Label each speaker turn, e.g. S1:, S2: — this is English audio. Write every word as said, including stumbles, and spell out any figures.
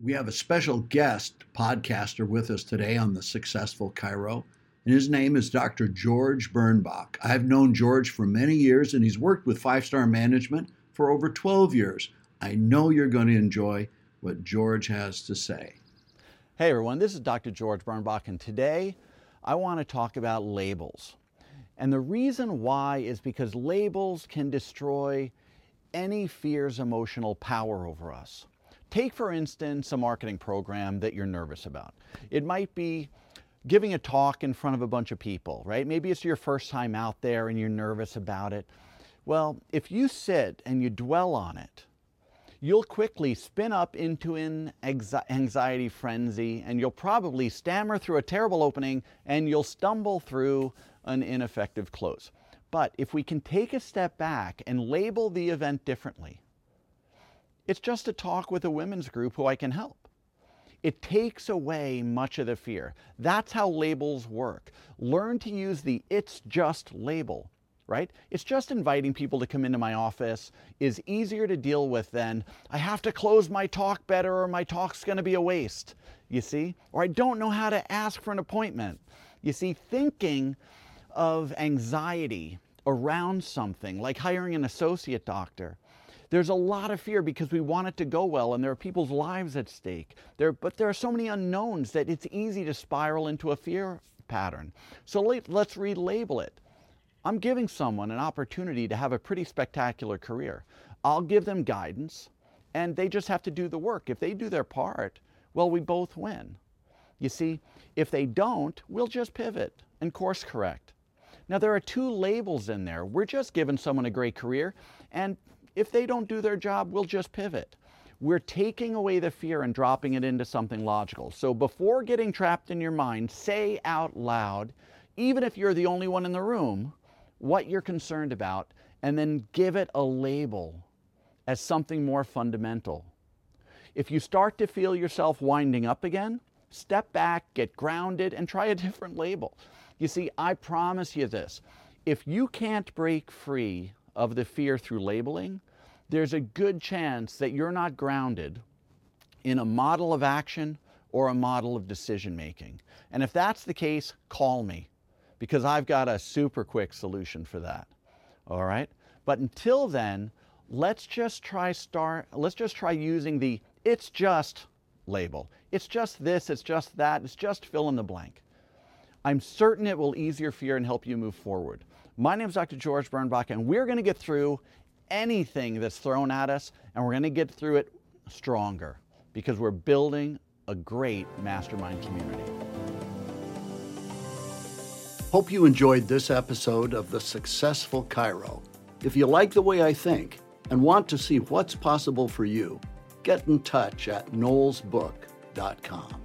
S1: We have a special guest podcaster with us today on the Successful Chiro, and his name is Doctor George Birnbach. I've known George for many years, and he's worked with Five Star Management for over twelve years. I know you're going to enjoy what George has to say.
S2: Hey everyone, this is Doctor George Birnbach, and today I want to talk about labels. And the reason why is because labels can destroy any fear's emotional power over us. Take, for instance, a marketing program that you're nervous about. It might be giving a talk in front of a bunch of people, right? Maybe it's your first time out there and you're nervous about it. Well, if you sit and you dwell on it, you'll quickly spin up into an anxiety frenzy, and you'll probably stammer through a terrible opening and you'll stumble through an ineffective close. But if we can take a step back and label the event differently, it's just a talk with a women's group who I can help. It takes away much of the fear. That's how labels work. Learn to use the "it's just" label, right? It's just inviting people to come into my office is easier to deal with than I have to close my talk better or my talk's going to be a waste, you see? Or I don't know how to ask for an appointment. You see, thinking of anxiety around something like hiring an associate doctor, there's a lot of fear because we want it to go well and there are people's lives at stake. There, but there are so many unknowns that it's easy to spiral into a fear pattern. So let, let's relabel it. I'm giving someone an opportunity to have a pretty spectacular career. I'll give them guidance and they just have to do the work. If they do their part, well, we both win. You see, if they don't, we'll just pivot and course correct. Now, there are two labels in there. We're just giving someone a great career, and if they don't do their job, we'll just pivot. We're taking away the fear and dropping it into something logical. So before getting trapped in your mind, say out loud, even if you're the only one in the room, what you're concerned about, and then give it a label as something more fundamental. If you start to feel yourself winding up again, step back, get grounded, and try a different label. You see, I promise you this. If you can't break free of the fear through labeling, there's a good chance that you're not grounded in a model of action or a model of decision making. And if that's the case, call me, because I've got a super quick solution for that. All right? But until then, let's just try start let's just try using the "it's just" label. It's just this, it's just that, it's just fill in the blank. I'm certain it will ease your fear and help you move forward. My name is Doctor George Birnbach, and we're going to get through anything that's thrown at us, and we're going to get through it stronger because we're building a great mastermind community.
S1: Hope you enjoyed this episode of the Successful Chiro. If you like the way I think and want to see what's possible for you, get in touch at knowles book dot com.